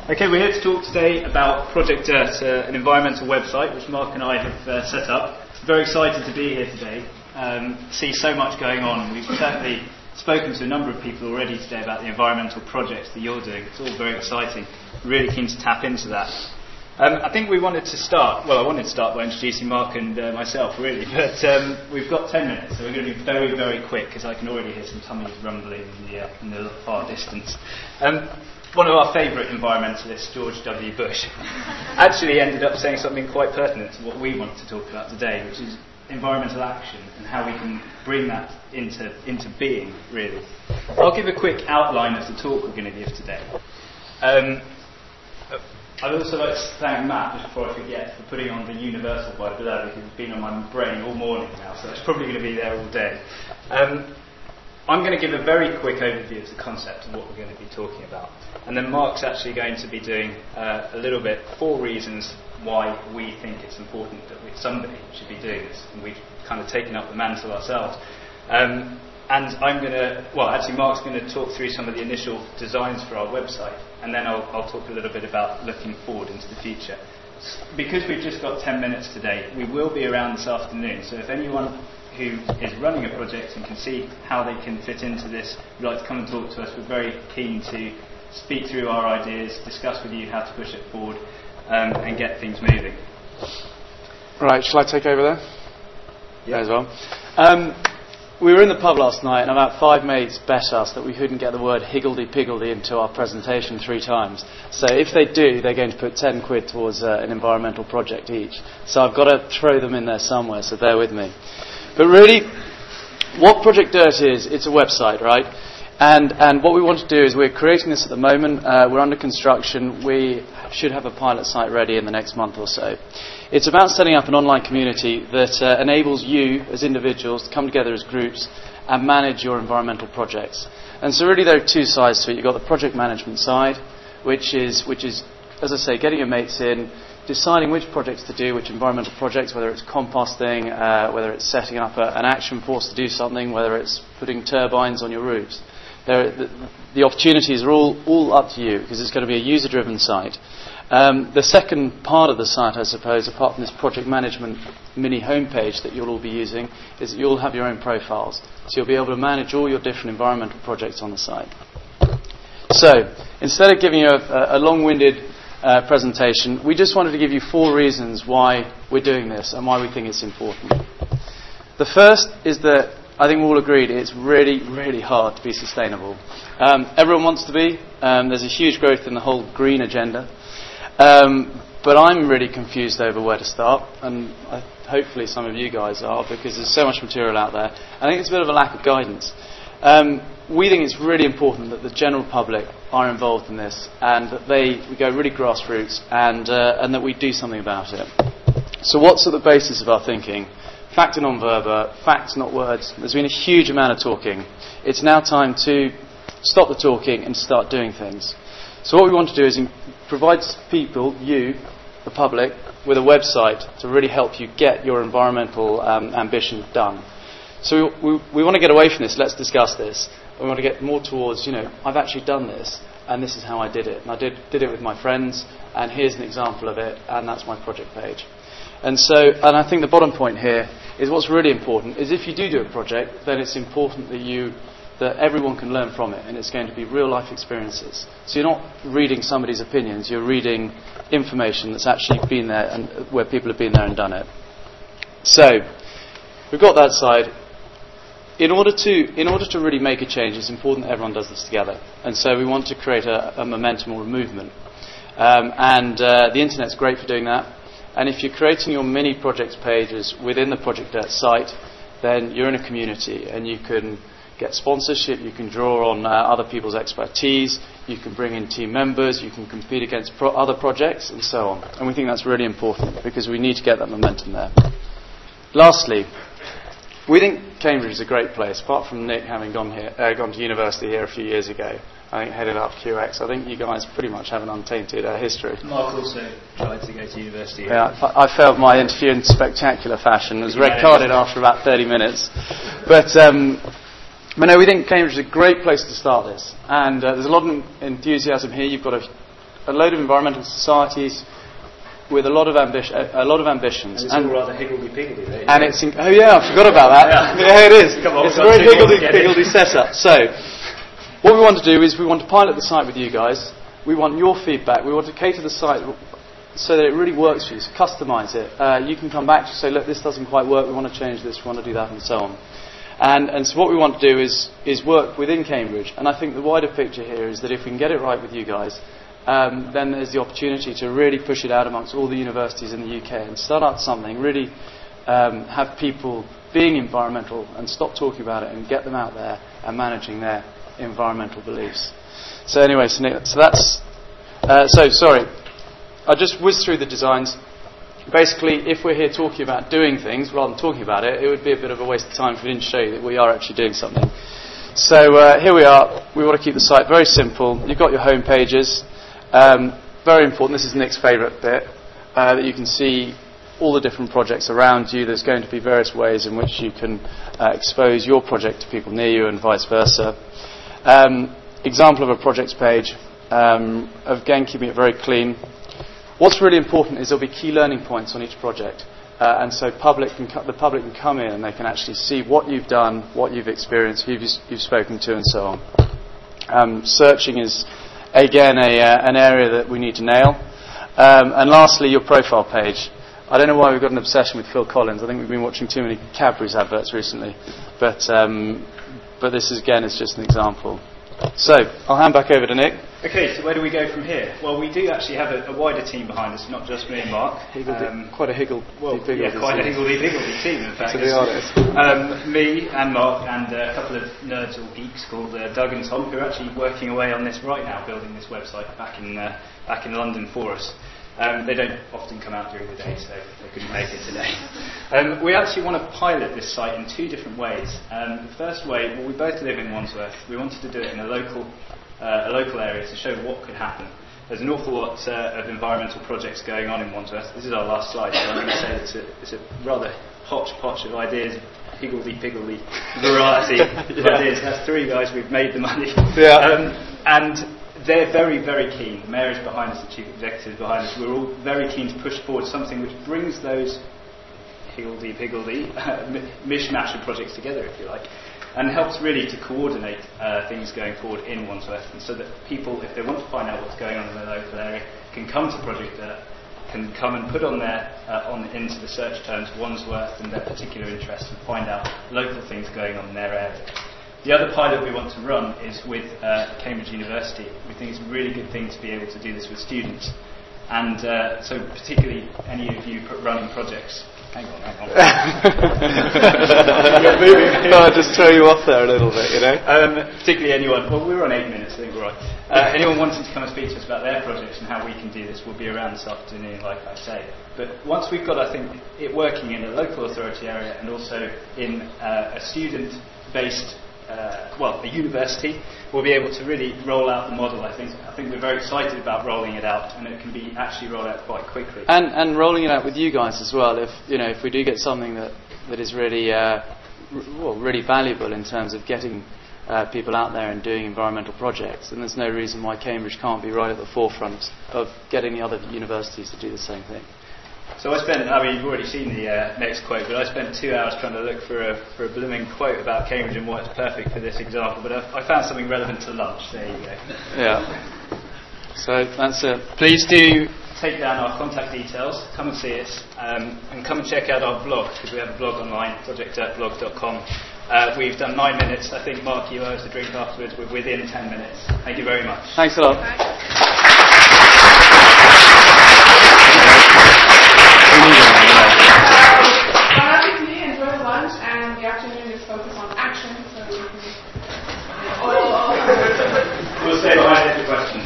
Okay, we're here to talk today about Project Dirt, an environmental website which Mark and I have set up. Very excited to be here today, see so much going on. We've certainly spoken to a number of people already today about the environmental projects that you're doing. It's all very exciting. Really keen to tap into that. I think I wanted to start by introducing Mark and myself, really, but we've got 10 minutes, so we're going to be very, very quick, because I can already hear some tummies rumbling in the far distance. One of our favourite environmentalists, George W. Bush, actually ended up saying something quite pertinent to what we want to talk about today, which is environmental action and how we can bring that into being, really. I'll give a quick outline of the talk we're going to give today. I'd also like to thank Matt, just before I forget, for putting on the universal by below, because it's been on my brain all morning now, so it's probably going to be there all day. I'm going to give a very quick overview of the concept of what we're going to be talking about. And then Mark's actually going to be doing a little bit, 4 reasons why we think it's important that somebody should be doing this. And we've kind of taken up the mantle ourselves. And Mark's going to talk through some of the initial designs for our website. And then I'll talk a little bit about looking forward into the future. Because we've just got 10 minutes today, we will be around this afternoon. So if anyone who is running a project and can see how they can fit into this would like to come and talk to us, we're very keen to speak through our ideas, discuss with you how to push it forward, and get things moving. Right, shall I take over there? Yeah, as well. We were in the pub last night, and about 5 mates bet us that we couldn't get the word higgledy-piggledy into our presentation 3 times. So if they do, they're going to put 10 quid towards an environmental project each. So I've got to throw them in there somewhere, so bear with me. But really, what Project Dirt is, it's a website, right? And what we want to do is we're creating this at the moment. We're under construction. We should have a pilot site ready in the next month or so. It's about setting up an online community that enables you as individuals to come together as groups and manage your environmental projects. And so really there are 2 sides to it. You've got the project management side, which is, as I say, getting your mates in, deciding which projects to do, which environmental projects, whether it's composting, whether it's setting up an action force to do something, whether it's putting turbines on your roofs. The opportunities are all up to you, because it's going to be a user-driven site. The second part of the site, I suppose, apart from this project management mini homepage that you'll all be using, is that you'll have your own profiles. So you'll be able to manage all your different environmental projects on the site. So, instead of giving you a long-winded presentation, we just wanted to give you 4 reasons why we're doing this and why we think it's important. The first is that I think we're all agreed it's really, really hard to be sustainable. Everyone wants to be. There's a huge growth in the whole green agenda. But I'm really confused over where to start, and hopefully some of you guys are, because there's so much material out there. I think it's a bit of a lack of guidance. We think it's really important that the general public are involved in this, and that we go really grassroots, and that we do something about it. So what's at the basis of our thinking? Fact and non-verba, facts not words. There's been a huge amount of talking. It's now time to stop the talking and start doing things. So what we want to do is provide people, you, the public, with a website to really help you get your environmental ambition done. So we want to get away from this, let's discuss this. We want to get more towards, I've actually done this, and this is how I did it. And I did it with my friends, and here's an example of it, and that's my project page. And I think the bottom point here is what's really important is if you do a project, then it's important that everyone can learn from it, and it's going to be real life experiences. So you're not reading somebody's opinions, you're reading information that's actually been there and where people have been there and done it. So we've got that side. In order to really make a change, it's important that everyone does this together. And so we want to create a momentum or a movement. The internet's great for doing that. And if you're creating your mini projects pages within the Project Dirt site, then you're in a community and you can get sponsorship, you can draw on other people's expertise, you can bring in team members, you can compete against other projects, and so on. And we think that's really important because we need to get that momentum there. Lastly, we think Cambridge is a great place. Apart from Nick having gone to university here a few years ago, I think headed up QX. I think you guys pretty much have an untainted history. Mark also tried to go to university here. Yeah, I failed my interview in spectacular fashion. Was red carded after about 30 minutes. But no, we think Cambridge is a great place to start this. And there's a lot of enthusiasm here. You've got a a load of environmental societies with a lot of ambitions. And it's all rather higgledy-piggledy, right? And it's oh yeah, I forgot about that. Yeah, it is. Come on, it's a very higgledy-piggledy setup. So, what we want to do is we want to pilot the site with you guys. We want your feedback. We want to cater the site so that it really works for you. So customise it. You can come back to say, look, this doesn't quite work. We want to change this. We want to do that, and so on. And so what we want to do is work within Cambridge. And I think the wider picture here is that if we can get it right with you guys, then there's the opportunity to really push it out amongst all the universities in the UK and start out something, really have people being environmental and stop talking about it and get them out there and managing their environmental beliefs. So anyway, so that's... sorry, I just whizzed through the designs. Basically, if we're here talking about doing things rather than talking about it, it would be a bit of a waste of time if we didn't show you that we are actually doing something. So here we are. We want to keep the site very simple. You've got your home pages. Very important, this is Nick's favourite bit, that you can see all the different projects around you. There's going to be various ways in which you can expose your project to people near you and vice versa. Example of a projects page, again keeping it very clean. What's really important is there'll be key learning points on each project, and so the public can come in and they can actually see what you've done, what you've experienced, who you've spoken to, and so on. Searching is again an area that we need to nail. And lastly, your profile page. I don't know why we've got an obsession with Phil Collins. I think we've been watching too many Cadbury's adverts recently. But this is, again, is just an example. So, I'll hand back over to Nick. Okay, so where do we go from here? Well, we do actually have a wider team behind us, not just me and Mark. Quite a higgledy-piggledy team, in fact. To be honest. Me and Mark and a couple of nerds or geeks called Doug and Tom, who are actually working away on this right now, building this website back in London for us. They don't often come out during the day, so they couldn't make it today. We actually want to pilot this site in two different ways. The first way, well, we both live in Wandsworth. We wanted to do it in a local area to show what could happen. There's an awful lot of environmental projects going on in Wandsworth. This is our last slide, so I'm going to say it's a rather hodgepodge of ideas, higgledy-piggledy variety of ideas. That's three guys, we've made the money. Yeah. And they're very, very keen. The mayor is behind us, the chief executive is behind us. We're all very keen to push forward something which brings those higgledy-piggledy mishmash of projects together, if you like, and helps really to coordinate things going forward in Wandsworth, and so that people, if they want to find out what's going on in their local area, can come to Project Dirt, can come and put on into the search terms Wandsworth and their particular interest and find out local things going on in their area. The other pilot we want to run is with Cambridge University. We think it's a really good thing to be able to do this with students. And so particularly any of you running projects. Hang on. I'll just throw you off there a little bit, you know. Particularly anyone, well, we're on 8 minutes, I think we're right. Anyone wanting to come and speak to us about their projects and how we can do this will be around this afternoon, like I say. But once we've got, I think, it working in a local authority area and also in a student-based a university, we'll be able to really roll out the model. I think we're very excited about rolling it out, and it can be actually rolled out quite quickly. And rolling it out with you guys as well. If we do get something that is really really valuable in terms of getting people out there and doing environmental projects, then there's no reason why Cambridge can't be right at the forefront of getting the other universities to do the same thing. So you've already seen the next quote, but I spent 2 hours trying to look for a blooming quote about Cambridge and why it's perfect for this example, but I found something relevant to lunch. There you go. Yeah. So that's it. Please do take down our contact details, come and see us, and come and check out our blog, because we have a blog online, projectdirtblog.com. We've done 9 minutes. I think, Mark, you owe us a drink afterwards. We're within 10 minutes. Thank you very much. Thanks a lot. Enjoy lunch, and the afternoon is focused on action, so we can We'll stay behind any questions.